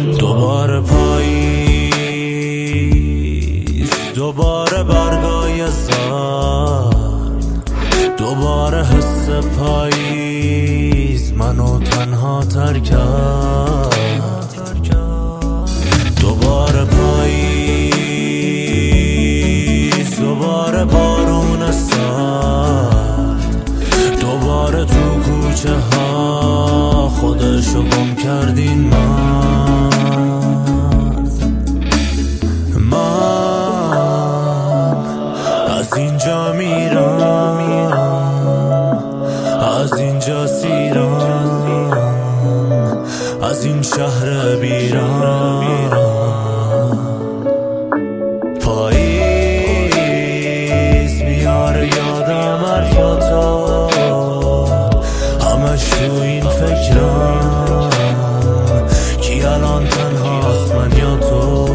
دوباره پاییز، دوباره برگای زرد، دوباره حس پاییز منو تنها تر کرد. دوباره پاییز، دوباره بارون سرد، دوباره تو کوچه ها خودشو گم کردین من از اینجا میرم، از اینجا سیرم، از این شهر بیرم. پاییز میاره یادم حرفاتو، همش تو این فکرم کی الان تنهاست، من یا تو.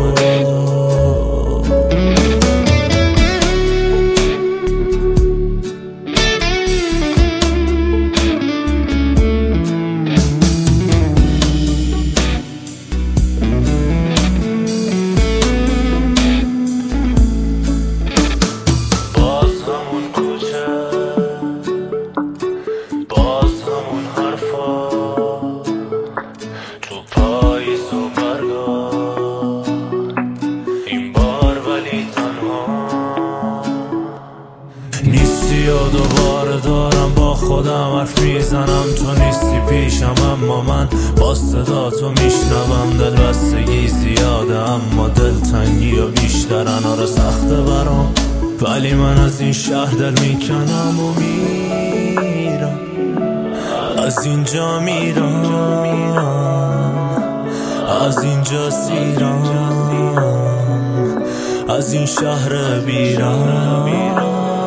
نیستی و دوباره دارم با خودم حرف میزنم، تو نیستی پیشم اما من با صدا تو میشنوم. دلبستگی زیاده اما دلتنگی و بیشترن، آره سخته برام ولی من از این شهر دل میکنم و میرم، از اینجا میرم، از اینجا سیرم، از این شهر بیرم.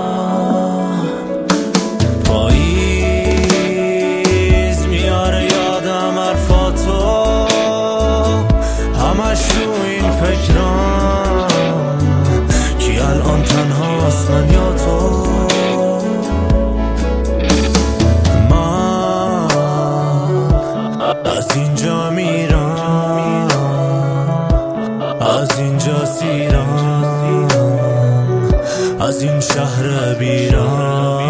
پاییز میاره یادم حرفاتو، همش تو این فکرم کی الان تنهاست، من یا تو. من از اینجا میرم، از اینجا سیرم، از این شهر بیرم.